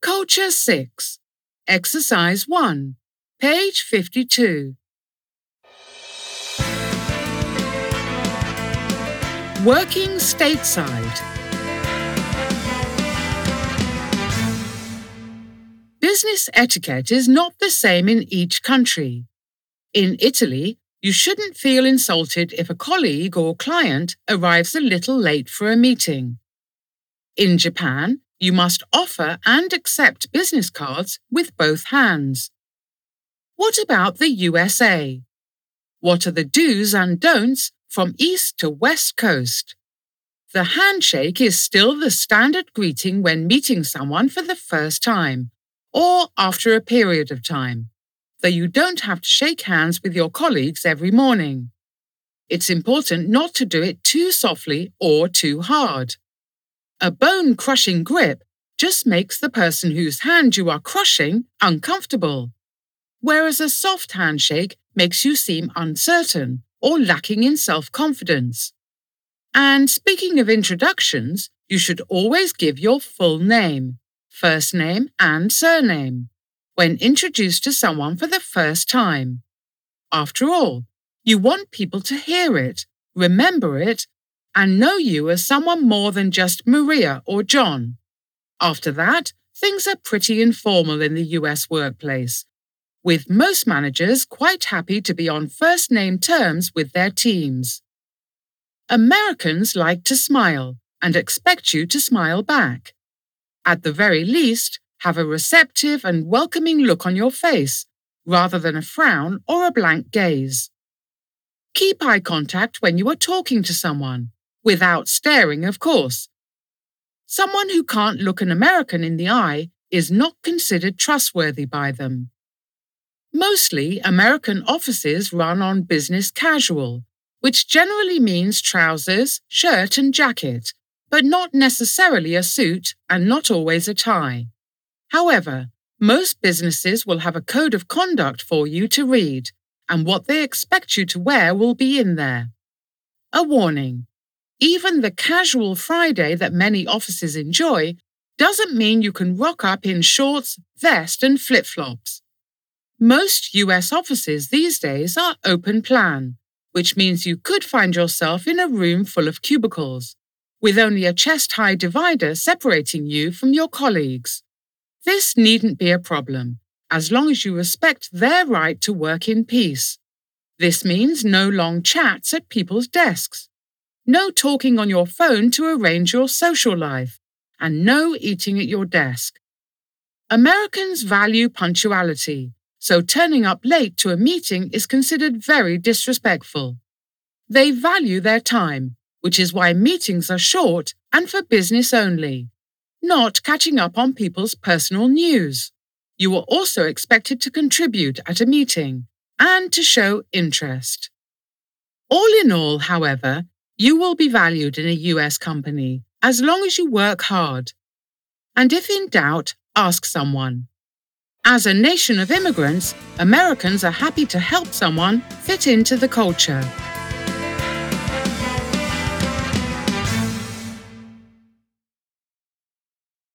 Culture 6, Exercise 1, page 52. Working stateside. Business etiquette is not the same in each country. In Italy, you shouldn't feel insulted if a colleague or client arrives a little late for a meeting. In Japan, you must offer and accept business cards with both hands. What about the USA? What are the do's and don'ts from east to west coast? The handshake is still the standard greeting when meeting someone for the first time, or after a period of time, though you don't have to shake hands with your colleagues every morning. It's important not to do it too softly or too hard. A bone-crushing grip just makes the person whose hand you are crushing uncomfortable, whereas a soft handshake makes you seem uncertain or lacking in self-confidence. And speaking of introductions, you should always give your full name, first name and surname, when introduced to someone for the first time. After all, you want people to hear it, remember it, and know you as someone more than just Maria or John. After that, things are pretty informal in the US workplace, with most managers quite happy to be on first-name terms with their teams. Americans like to smile and expect you to smile back. At the very least, have a receptive and welcoming look on your face, rather than a frown or a blank gaze. Keep eye contact when you are talking to someone, without staring, of course. Someone who can't look an American in the eye is not considered trustworthy by them. Mostly, American offices run on business casual, which generally means trousers, shirt and jacket, but not necessarily a suit and not always a tie. However, most businesses will have a code of conduct for you to read, and what they expect you to wear will be in there. A warning: even the casual Friday that many offices enjoy doesn't mean you can rock up in shorts, vest and flip-flops. Most US offices these days are open plan, which means you could find yourself in a room full of cubicles, with only a chest-high divider separating you from your colleagues. This needn't be a problem, as long as you respect their right to work in peace. This means no long chats at people's desks, no talking on your phone to arrange your social life, and no eating at your desk. Americans value punctuality, so turning up late to a meeting is considered very disrespectful. They value their time, which is why meetings are short and for business only, not catching up on people's personal news. You are also expected to contribute at a meeting and to show interest. All in all, however, you will be valued in a US company as long as you work hard. And if in doubt, ask someone. As a nation of immigrants, Americans are happy to help someone fit into the culture.